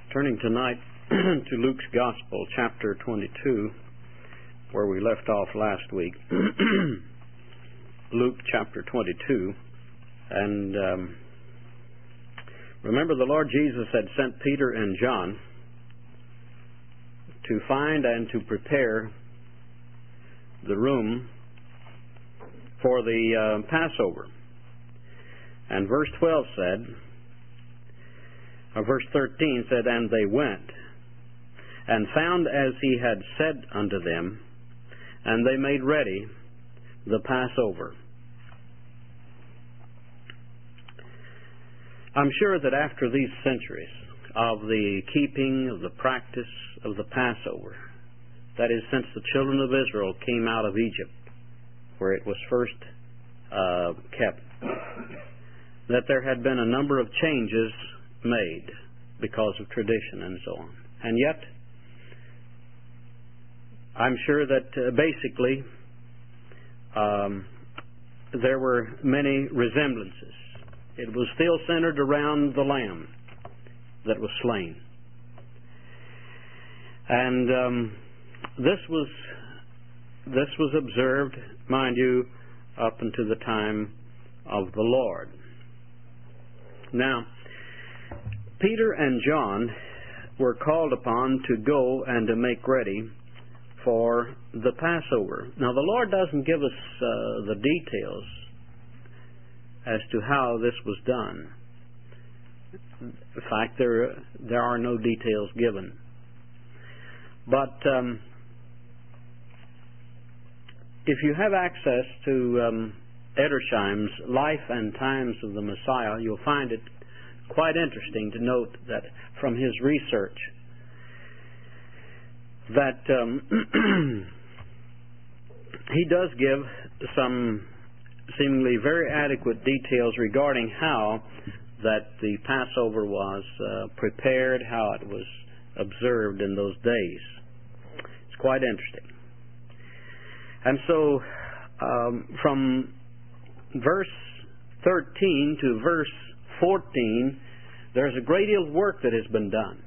Turning tonight to Luke's Gospel, chapter 22, where we left off last week. Luke chapter 22. And remember, the Lord Jesus had sent Peter and John to find and to prepare the room for the Passover. And verse 12 said, verse 13 said, "And they went, and found as he had said unto them, and they made ready the Passover." I'm sure that after these centuries of the keeping of the practice of the Passover, that is, since the children of Israel came out of Egypt, where it was first kept, that there had been a number of changes made because of tradition and so on. And yet, I'm sure that basically there were many resemblances. It was still centered around the lamb that was slain. And this was observed, mind you, up until the time of the Lord. Now, Peter and John were called upon to go and to make ready for the Passover. Now, the Lord doesn't give us the details as to how this was done. In fact, there are no details given. But if you have access to Edersheim's Life and Times of the Messiah, you'll find it quite interesting to note that from his research that he does give some seemingly very adequate details regarding how that the Passover was prepared, how it was observed in those days. It's quite interesting. And so from verse 13 to verse 14, there's a great deal of work that has been done.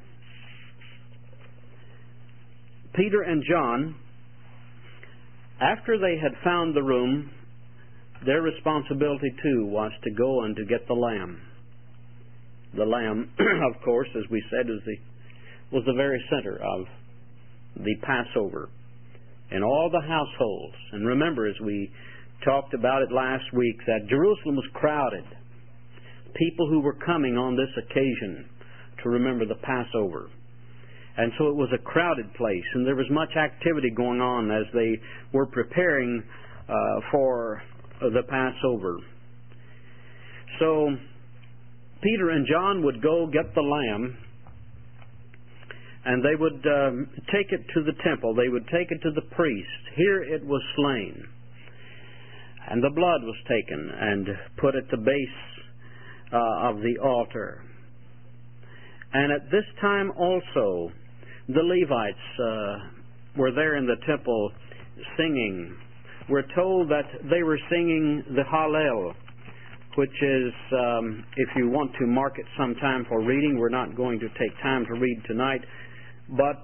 Peter and John, after they had found the room, their responsibility too was to go and to get the lamb. The lamb, of course, as we said, was the very center of the Passover in all the households. And remember, as we talked about it last week, that Jerusalem was crowded. People who were coming on this occasion to remember the Passover. And so it was a crowded place, and there was much activity going on as they were preparing for the Passover. So Peter and John would go get the lamb, and they would take it to the temple. They would take it to the priest. Here it was slain. And the blood was taken and put at the base of the altar. And at this time also, the Levites were there in the temple singing. We're told that they were singing the Hallel, which is, if you want to mark it sometime for reading, we're not going to take time to read tonight, but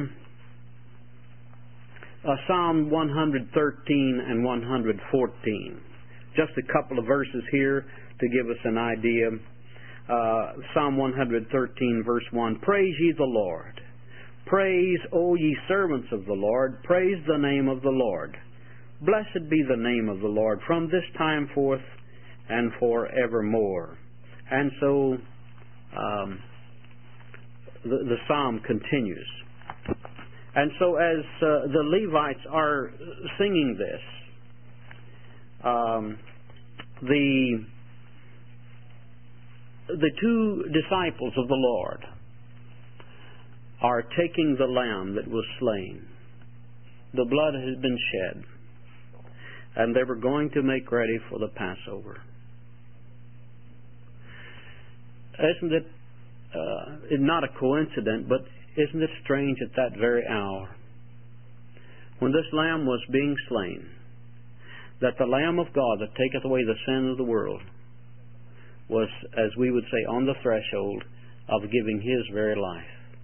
Psalm 113 and 114. Just a couple of verses here to give us an idea. Psalm 113, verse 1, "Praise ye the Lord. Praise, O ye servants of the Lord. Praise the name of the Lord. Blessed be the name of the Lord from this time forth and forevermore." And so the psalm continues. And so as the Levites are singing this, the two disciples of the Lord are taking the lamb that was slain. The blood has been shed, and they were going to make ready for the Passover. Isn't it not a coincidence, but isn't it strange at that very hour, when this lamb was being slain, that the Lamb of God that taketh away the sin of the world was, as we would say, on the threshold of giving His very life?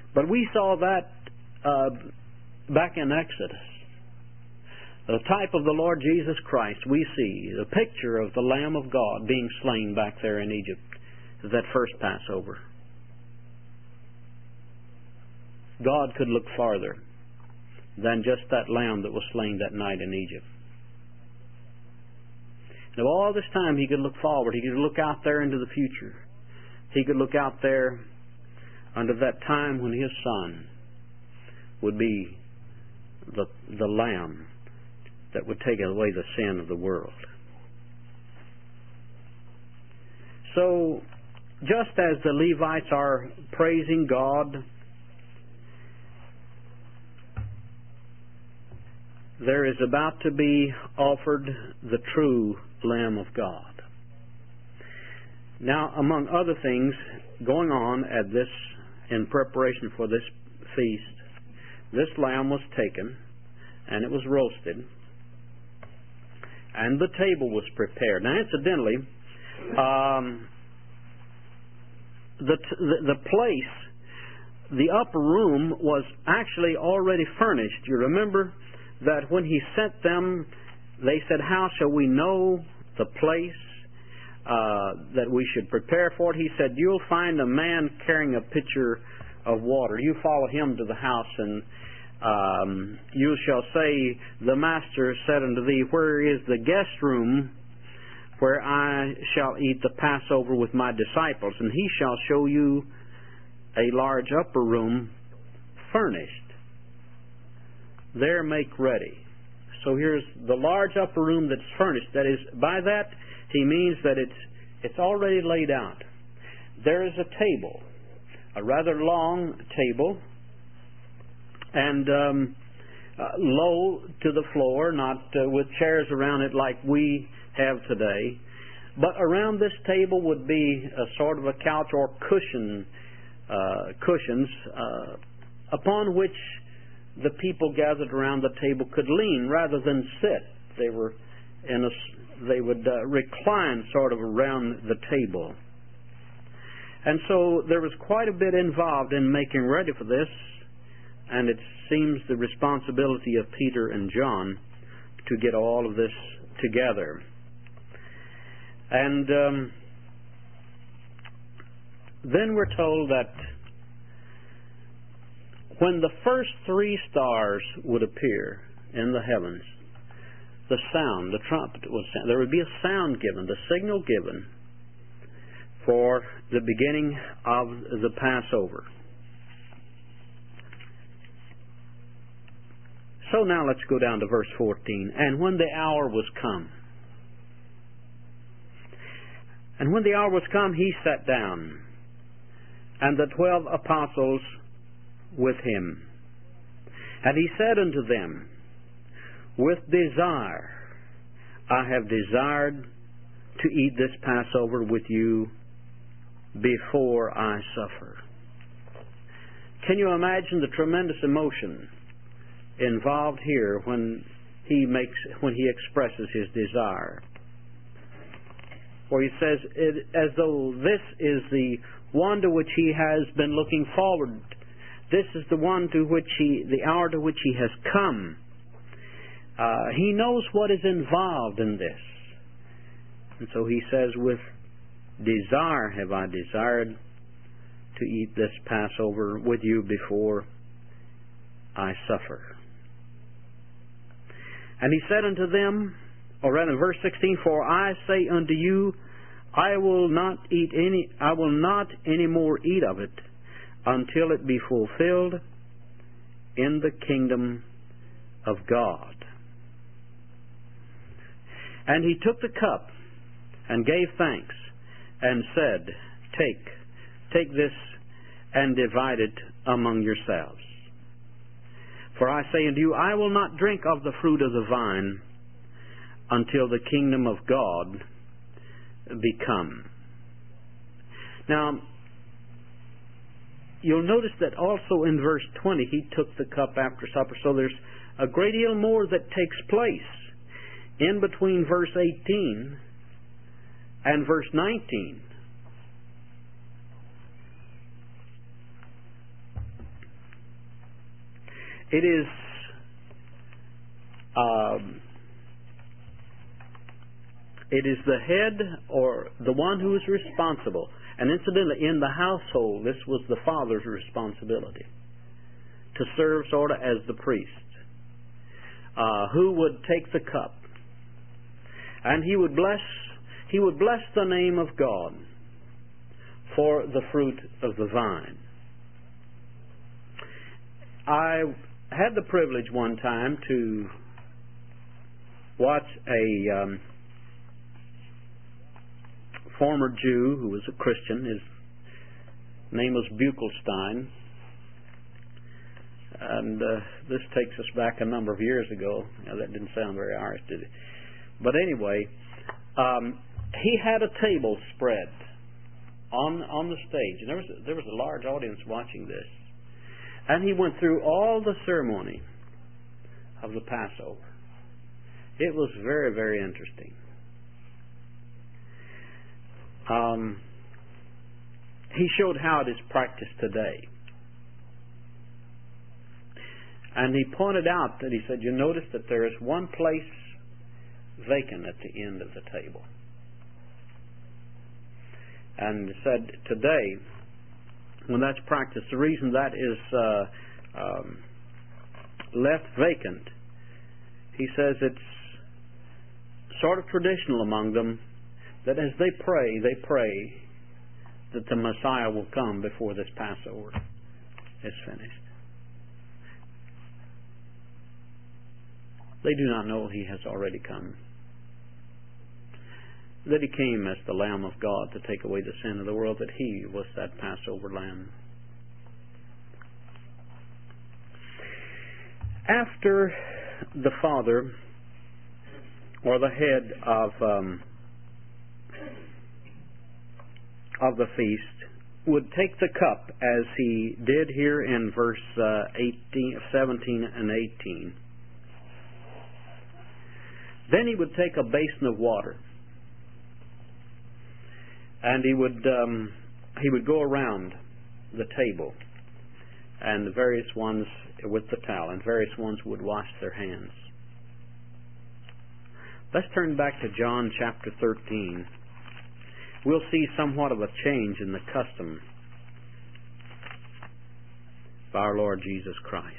But we saw that back in Exodus. The type of the Lord Jesus Christ, we see the picture of the Lamb of God being slain back there in Egypt, that first Passover. God could look farther than just that lamb that was slain that night in Egypt. And all this time He could look forward. He could look out there into the future. He could look out there under that time when His Son would be the lamb that would take away the sin of the world. So, just as the Levites are praising God, there is about to be offered the true Lamb of God. Now, among other things going on at this, in preparation for this feast, this lamb was taken and it was roasted, and the table was prepared. Now, incidentally, the place, the upper room, was actually already furnished. You remember that when He sent them, they said, "How shall we know the place that we should prepare for it?" He said, "You'll find a man carrying a pitcher of water. You follow him to the house, and you shall say, the Master said unto thee, where is the guest room where I shall eat the Passover with my disciples? And he shall show you a large upper room furnished. There make ready." So here's the large upper room that's furnished. That is, by that he means that it's already laid out. There is a table, a rather long table, and low to the floor, not with chairs around it like we have today. But around this table would be a sort of a couch or cushions upon which the people gathered around the table could lean rather than sit. They would recline sort of around the table. And so there was quite a bit involved in making ready for this, and it seems the responsibility of Peter and John to get all of this together. And then we're told that when the first 3 stars would appear in the heavens, the sound, the trumpet would sound. There would be a sound given, the signal given for the beginning of the Passover. So now let's go down to verse 14. And when the hour was come, he sat down, and the 12 apostles with him. And he said unto them, with desire I have desired to eat this Passover with you before I suffer. Can you imagine the tremendous emotion involved here when he expresses his desire? For he says, as though this is the one to which he has been looking forward. This is the one to which the hour to which he has come. He knows what is involved in this. And so he says, with desire have I desired to eat this Passover with you before I suffer. And he said unto them, or rather, verse 16, for I say unto you, I will not any more eat of it until it be fulfilled in the kingdom of God. And he took the cup and gave thanks and said, Take this and divide it among yourselves. For I say unto you, I will not drink of the fruit of the vine until the kingdom of God be come. Now, you'll notice that also in verse 20, he took the cup after supper. So there's a great deal more that takes place in between verse 18 and verse 19. It is the head or the one who is responsible. And incidentally, in the household, this was the father's responsibility to serve sort of as the priest, who would take the cup, and he would bless the name of God for the fruit of the vine. I had the privilege one time to watch a former Jew who was a Christian. His name was Buchelstein. And this takes us back a number of years ago. Now, that didn't sound very Irish, did it? But anyway, he had a table spread on the stage. And there was a large audience watching this. And he went through all the ceremony of the Passover. It was very, very interesting. He showed how it is practiced today. And he pointed out that, he said, you notice that there is one place vacant at the end of the table. And he said, today, when that's practiced, the reason that is left vacant, he says it's sort of traditional among them that as they pray that the Messiah will come before this Passover is finished. They do not know He has already come, that He came as the Lamb of God to take away the sin of the world, that He was that Passover Lamb. After the Father, or the head of the feast, would take the cup, as he did here in verse 17 and 18. Then he would take a basin of water, and he would go around the table, and the various ones with the towel, and various ones would wash their hands. Let's turn back to John chapter 13. We'll see somewhat of a change in the custom of our Lord Jesus Christ.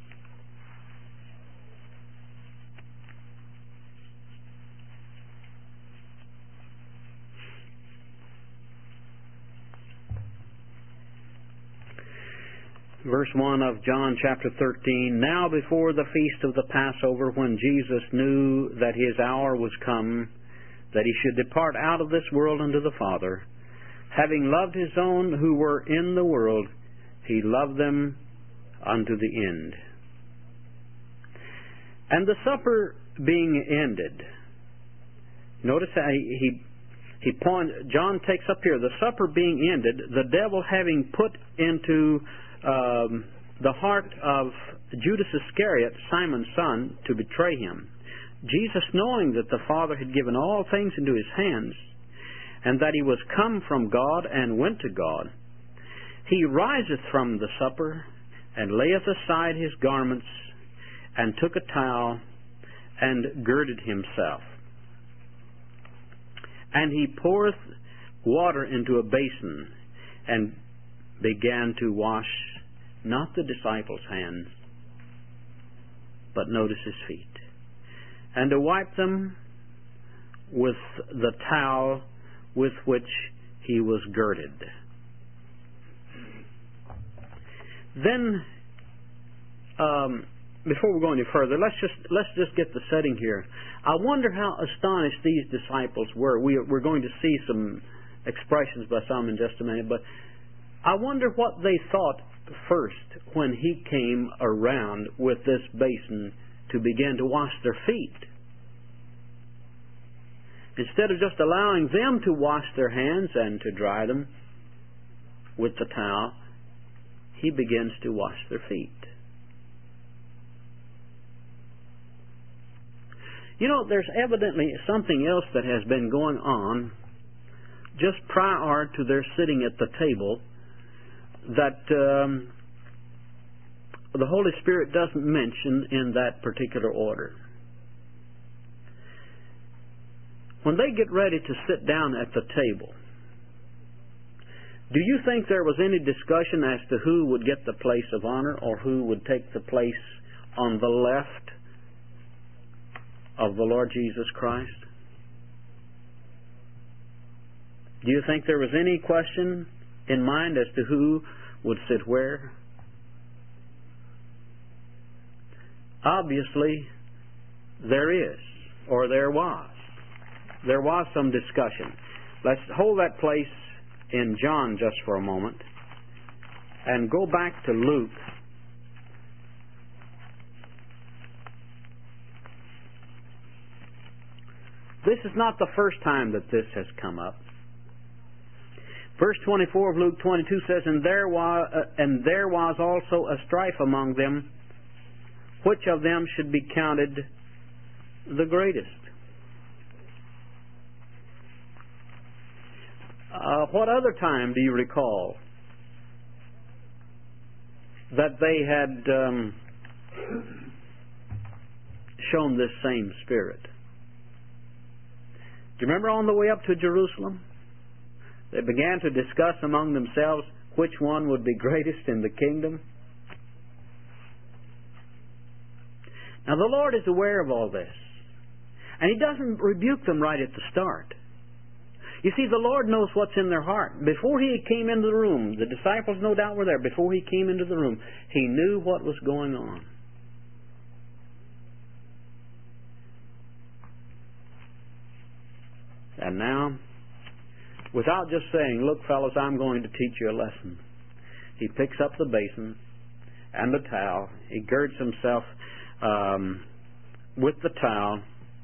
Verse 1 of John chapter 13, Now before the feast of the Passover, when Jesus knew that His hour was come, that He should depart out of this world unto the Father, having loved His own who were in the world, He loved them unto the end. And the supper being ended, notice how John takes up here, the supper being ended, the devil having put into the heart of Judas Iscariot, Simon's son, to betray Him, Jesus, knowing that the Father had given all things into His hands, and that He was come from God and went to God, He riseth from the supper, and layeth aside His garments, and took a towel, and girded Himself. And He poureth water into a basin, and began to wash not the disciples' hands, but notice His feet, and to wipe them with the towel with which He was girded. Then, before we go any further, let's just get the setting here. I wonder how astonished these disciples were. We're going to see some expressions by some in just a minute, but I wonder what they thought first when He came around with this basin to begin to wash their feet. Instead of just allowing them to wash their hands and to dry them with the towel, He begins to wash their feet. You know, there's evidently something else that has been going on just prior to their sitting at the table that the Holy Spirit doesn't mention in that particular order. When they get ready to sit down at the table, do you think there was any discussion as to who would get the place of honor or who would take the place on the left of the Lord Jesus Christ? Do you think there was any question in mind as to who would sit where? Obviously, there is, or there was. There was some discussion. Let's hold that place in John just for a moment and go back to Luke. This is not the first time that this has come up. Verse 24 of Luke 22 says, And there was also a strife among them, which of them should be counted the greatest. What other time do you recall that they had shown this same spirit? Do you remember on the way up to Jerusalem? They began to discuss among themselves which one would be greatest in the kingdom. Now the Lord is aware of all this. And He doesn't rebuke them right at the start. You see, the Lord knows what's in their heart. Before He came into the room, the disciples no doubt were there. Before He came into the room, He knew what was going on. And now, without just saying, Look, fellows, I'm going to teach you a lesson, He picks up the basin and the towel. He girds himself with the towel,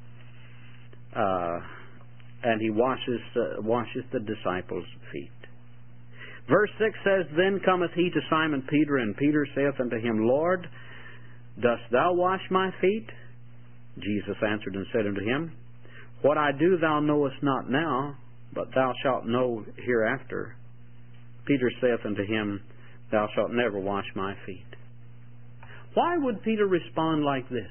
and he washes the disciples' feet. Verse 6 says, Then cometh he to Simon Peter, and Peter saith unto him, Lord, dost thou wash my feet? Jesus answered and said unto him, What I do thou knowest not now, but thou shalt know hereafter. Peter saith unto him, Thou shalt never wash my feet. Why would Peter respond like this?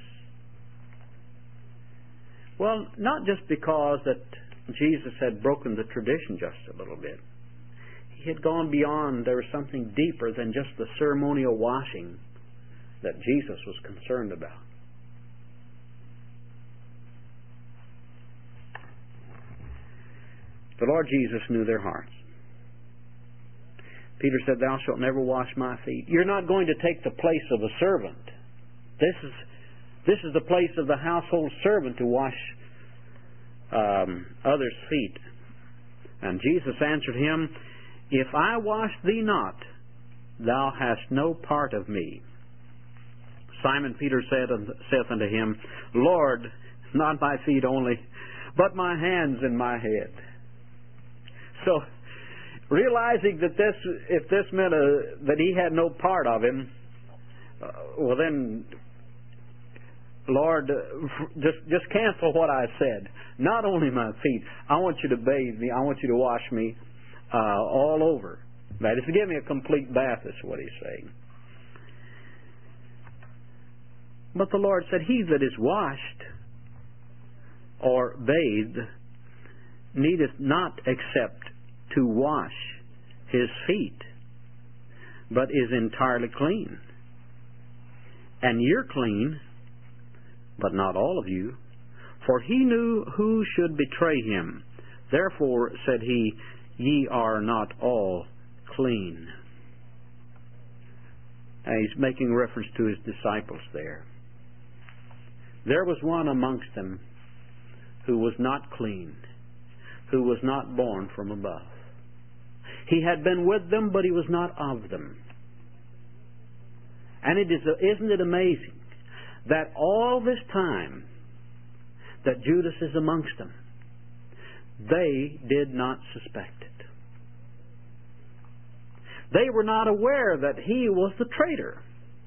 Well, not just because that Jesus had broken the tradition just a little bit. He had gone beyond. There was something deeper than just the ceremonial washing that Jesus was concerned about. The Lord Jesus knew their hearts. Peter said, Thou shalt never wash my feet. You're not going to take the place of a servant. This is the place of the household servant to wash others' feet. And Jesus answered him, If I wash thee not, thou hast no part of me. Simon Peter saith unto him, Lord, not my feet only, but my hands and my head. So, realizing that if this meant that he had no part of him, well then, Lord, just cancel what I said. Not only my feet. I want you to bathe me. I want you to wash me all over. That is to give me a complete bath, is what he's saying. But the Lord said, He that is washed or bathed needeth not except to wash his feet, but is entirely clean. And you're clean, but not all of you. For he knew who should betray him. Therefore, said he, Ye are not all clean. And he's making reference to his disciples there. There was one amongst them who was not clean, who was not born from above. He had been with them, but he was not of them. And isn't it amazing that all this time that Judas is amongst them, they did not suspect it. They were not aware that he was the traitor.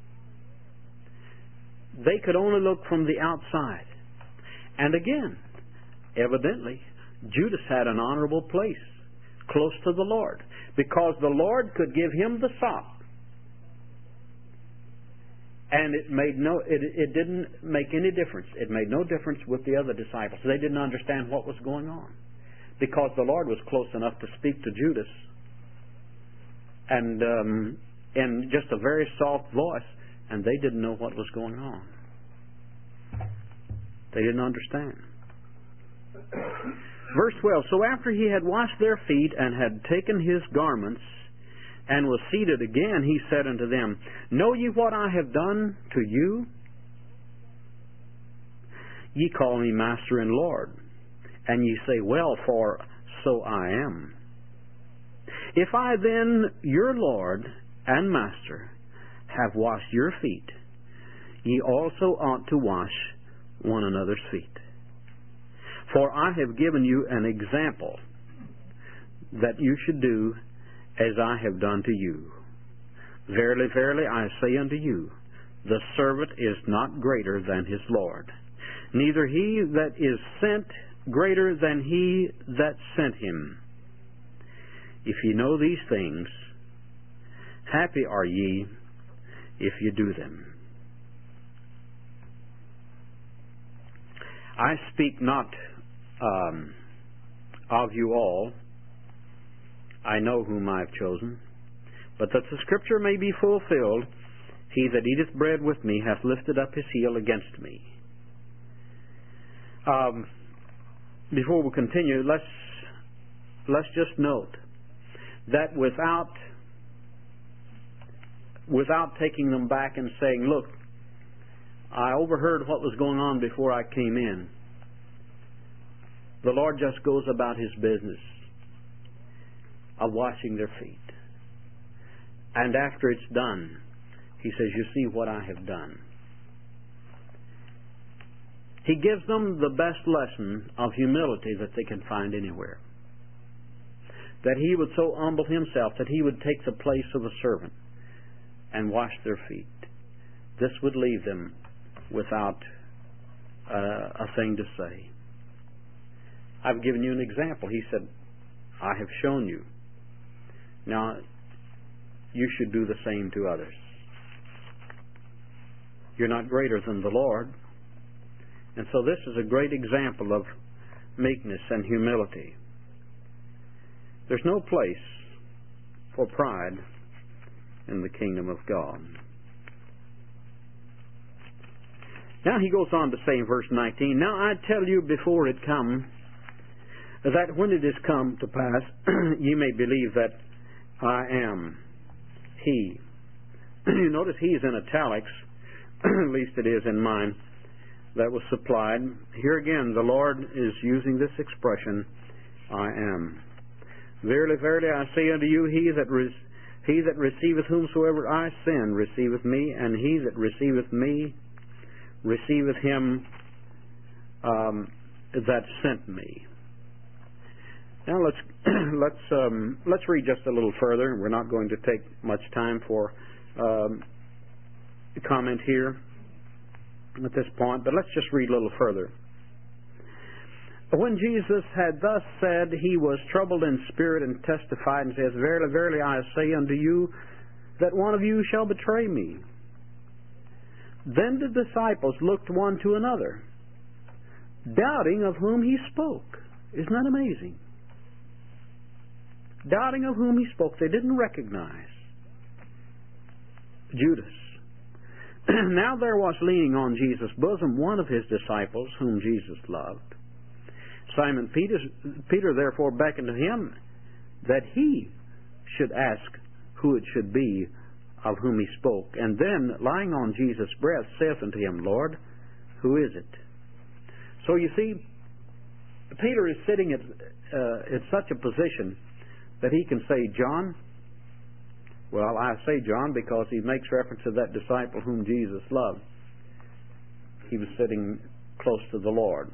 They could only look from the outside. And again, evidently, Judas had an honorable place close to the Lord, because the Lord could give him the sop And it didn't make any difference. It made no difference with the other disciples. They didn't understand what was going on, because the Lord was close enough to speak to Judas, and in just a very soft voice, and they didn't know what was going on. They didn't understand. Verse 12, so after he had washed their feet and had taken his garments and was seated again, he said unto them, Know ye what I have done to you? Ye call me Master and Lord, and ye say, Well, for so I am. If I then, your Lord and Master, have washed your feet, ye also ought to wash one another's feet. For I have given you an example, that you should do as I have done to you. Verily, verily, I say unto you, the servant is not greater than his Lord, neither he that is sent greater than he that sent him. If ye know these things, happy are ye if ye do them. I speak not of you all. I know whom I have chosen, but that the Scripture may be fulfilled, he that eateth bread with me hath lifted up his heel against me. Before we continue, let's just note that without taking them back and saying, look, I overheard what was going on before I came in, the Lord just goes about His business of washing their feet. And after it's done, He says, you see what I have done. He gives them the best lesson of humility that they can find anywhere. That He would so humble Himself that He would take the place of a servant and wash their feet. This would leave them without a thing to say. I've given you an example. He said, I have shown you. Now, you should do the same to others. You're not greater than the Lord. And so this is a great example of meekness and humility. There's no place for pride in the kingdom of God. Now he goes on to say in verse 19, Now I tell you before it come, that when it is come to pass, ye may believe that I am He. You notice He is in italics, at least it is in mine, that was supplied. Here again, the Lord is using this expression, I am. Verily, verily, I say unto you, he that receiveth whomsoever I send receiveth me, and he that receiveth me receiveth him that sent me. Now let's read just a little further. We're not going to take much time for comment here at this point, but let's just read a little further. When Jesus had thus said, he was troubled in spirit and testified and says, Verily, verily, I say unto you, that one of you shall betray me. Then the disciples looked one to another, doubting of whom he spoke. Isn't that amazing? Doubting of whom he spoke. They didn't recognize Judas. Now there was leaning on Jesus' bosom one of his disciples, whom Jesus loved. Simon Peter therefore beckoned to him that he should ask who it should be of whom he spoke. And then, lying on Jesus' breast, saith unto him, Lord, who is it? So you see, Peter is sitting at such a position that he can say, John. Well, I say John because he makes reference to that disciple whom Jesus loved. He was sitting close to the Lord.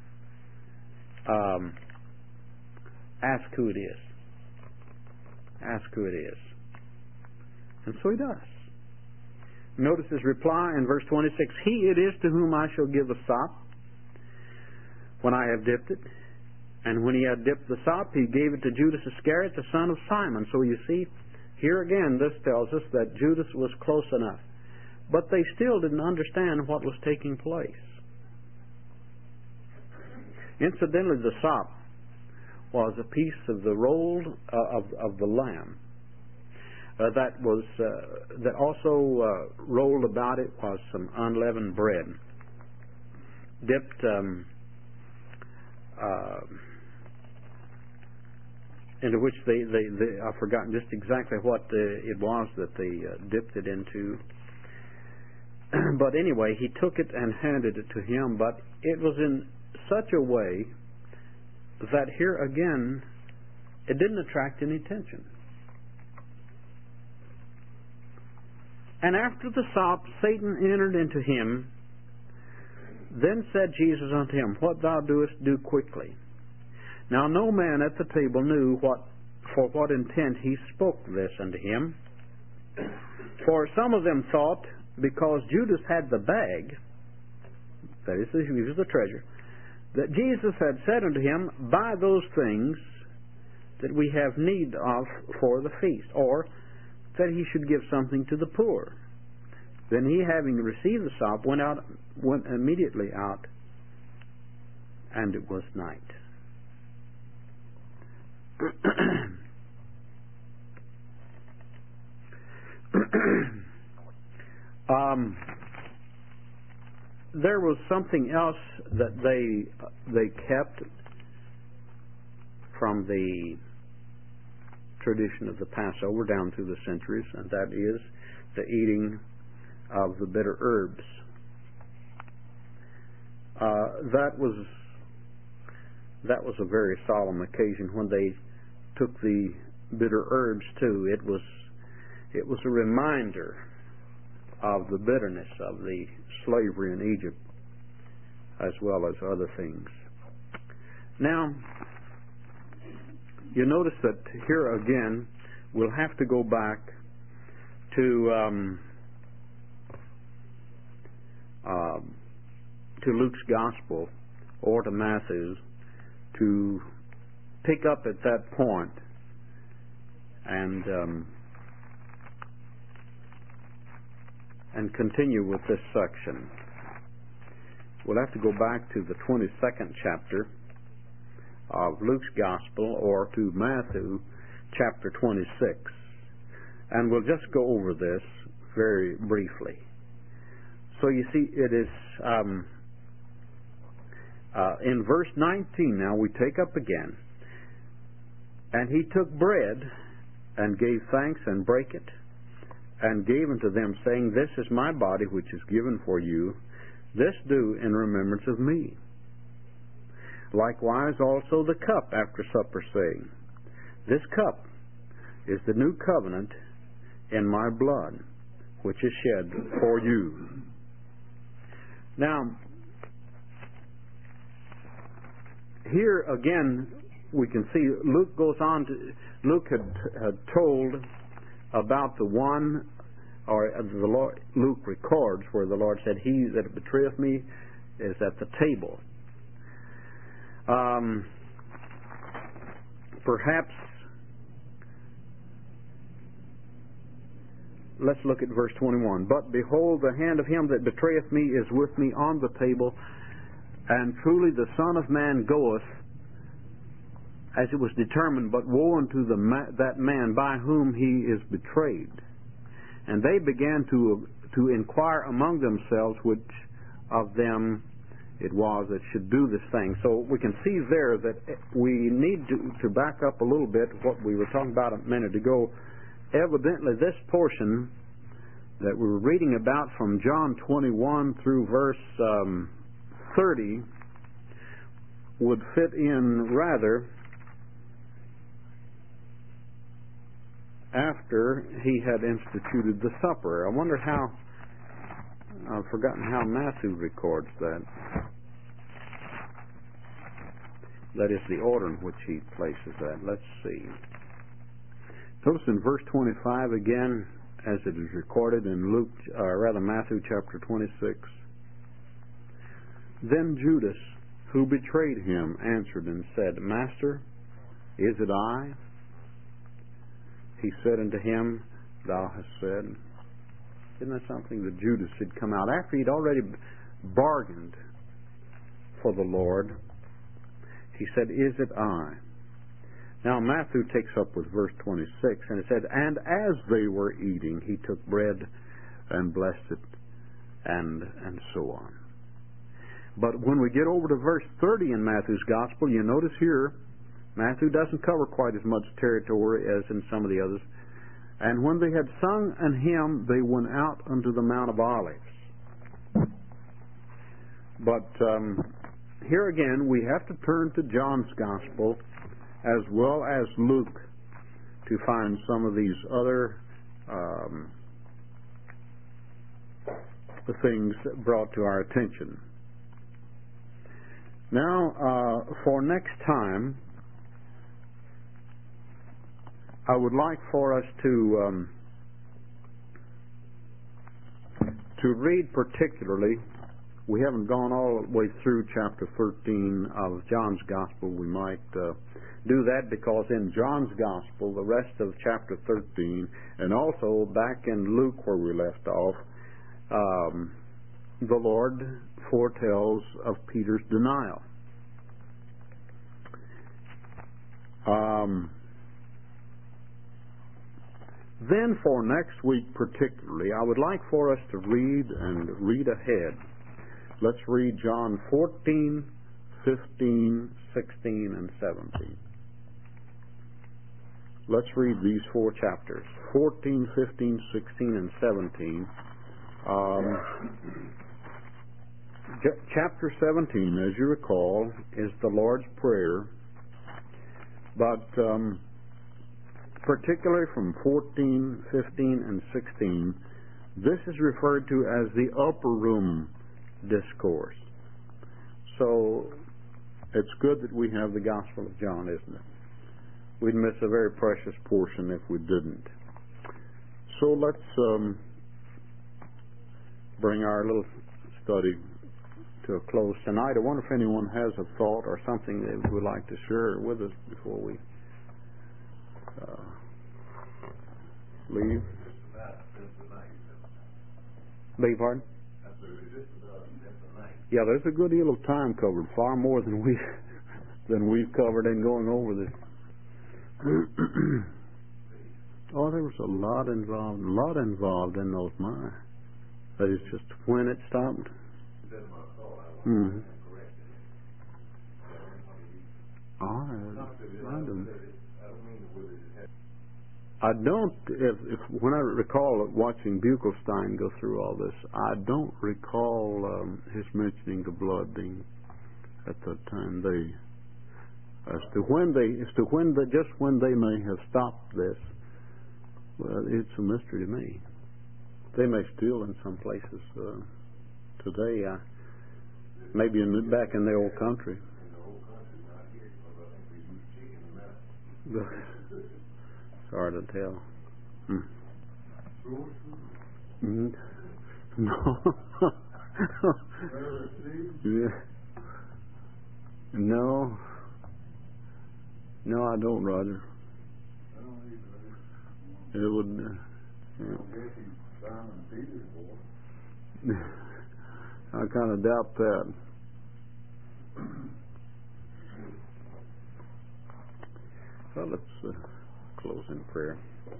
Ask who it is. Ask who it is. And so he does. Notice his reply in verse 26. He it is to whom I shall give the sop when I have dipped it. And when he had dipped the sop, he gave it to Judas Iscariot, the son of Simon. So you see, here again, this tells us that Judas was close enough But they still didn't understand what was taking place. Incidentally, the sop was a piece of the roll of the lamb. That also rolled about it was some unleavened bread, dipped into which I've forgotten just exactly what it was that they dipped it into. But anyway, he took it and handed it to him, but it was in such a way that here again it didn't attract any attention. And after the sop, Satan entered into him. Then said Jesus unto him, What thou doest, do quickly. Now no man at the table knew for what intent he spoke this unto him. For some of them thought, because Judas had the bag, that is, he was the treasure, that Jesus had said unto him, Buy those things that we have need of for the feast, or that he should give something to the poor. Then he, having received the sop, went immediately out, and it was night. There was something else that they kept from the tradition of the Passover down through the centuries, and that is the eating of the bitter herbs. That was a very solemn occasion when they took the bitter herbs too. It was a reminder of the bitterness of the slavery in Egypt, as well as other things. Now, you notice that here again we'll have to go back to Luke's Gospel or to Matthew's to pick up at that point and continue with this section. We'll have to go back to the 22nd chapter of Luke's Gospel or to Matthew chapter 26. And we'll just go over this very briefly. So you see, it is in verse 19 now we take up again. And he took bread and gave thanks and brake it and gave unto them, saying, This is my body which is given for you. This do in remembrance of me. Likewise also the cup after supper, saying, This cup is the new covenant in my blood, which is shed for you. Now, here again we can see Luke goes on to, Luke had told about the one, or the Lord, Luke records where the Lord said, He that betrayeth me is at the table. Perhaps let's look at verse 21. But behold, the hand of him that betrayeth me is with me on the table, and truly the Son of Man goeth as it was determined, but woe unto that man by whom he is betrayed. And they began to inquire among themselves which of them it was that should do this thing. So we can see there that we need to back up a little bit what we were talking about a minute ago. Evidently this portion that we were reading about from John 21 through verse 30 would fit in rather after he had instituted the supper. I wonder how, I've forgotten how Matthew records that. That is the order in which he places that. Let's see. Notice in verse 25 again, as it is recorded in Matthew chapter 26. Then Judas, who betrayed him, answered and said, Master, is it I? He said unto him, Thou hast said. Isn't that something that Judas had come out after he'd already bargained for the Lord? He said, "Is it I?" Now Matthew takes up with verse 26, and it says, "And as they were eating, he took bread and blessed it," and so on. But when we get over to verse 30 in Matthew's Gospel, you notice here, Matthew doesn't cover quite as much territory as in some of the others. "And when they had sung an hymn, they went out unto the Mount of Olives." But here again, we have to turn to John's Gospel as well as Luke to find some of these other things brought to our attention. Now, for next time, I would like for us to read particularly. We haven't gone all the way through chapter 13 of John's Gospel. We might do that because in John's Gospel, the rest of chapter 13, and also back in Luke where we left off, the Lord foretells of Peter's denial. Then for next week particularly, I would like for us to read ahead. Let's read John 14, 15, 16, and 17. Let's read these four chapters, 14, 15, 16, and 17. Chapter 17, as you recall, is the Lord's Prayer, but particularly from 14, 15, and 16, this is referred to as the upper room discourse. So it's good that we have the Gospel of John, isn't it? We'd miss a very precious portion if we didn't. So let's bring our little study to a close tonight. I wonder if anyone has a thought or something they would like to share with us before we leave. Beg your pardon? Yeah, there's a good deal of time covered, far more than we've covered in going over this. Oh, there was a lot involved in those mines. That is just when it stopped. Mm-hmm. I don't. If when I recall watching Buchelstein go through all this, I don't recall his mentioning the blood being at the time as to when they may have stopped this. Well, it's a mystery to me. They may still in some places today. Maybe back in the old country. It's hard to tell. No. Yeah. No, I don't, Roger. It would. I kind of doubt that. Well, let's close in prayer.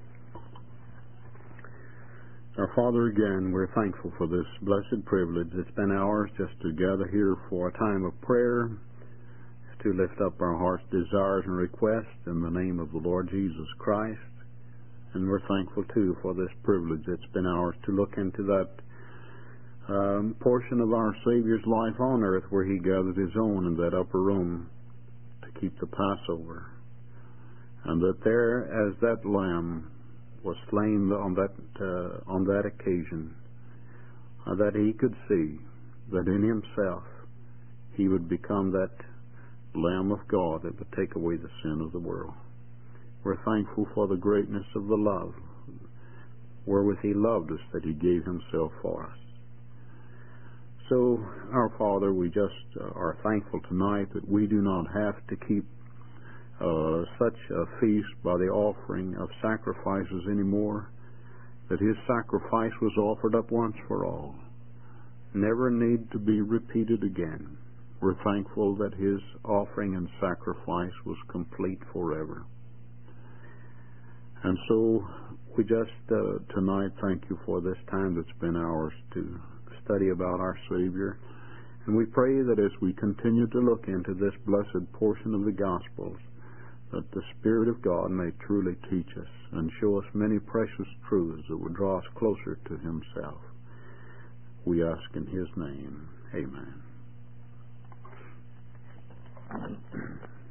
Our Father, again, we're thankful for this blessed privilege. It's been ours just to gather here for a time of prayer, to lift up our heart's desires and requests in the name of the Lord Jesus Christ. And we're thankful, too, for this privilege that's been ours to look into that portion of our Savior's life on earth where He gathered His own in that upper room to keep the Passover. And that there, as that lamb was slain on that occasion, that He could see that in Himself He would become that Lamb of God that would take away the sin of the world. We're thankful for the greatness of the love wherewith He loved us, that He gave Himself for us. So, our Father, we just are thankful tonight that we do not have to keep such a feast by the offering of sacrifices anymore. that His sacrifice was offered up once for all, never need to be repeated again. We're thankful that His offering and sacrifice was complete forever. And so we just tonight thank You for this time that's been ours to study about our Savior. And we pray that as we continue to look into this blessed portion of the Gospels, that the Spirit of God may truly teach us and show us many precious truths that will draw us closer to Himself. We ask in His name. Amen.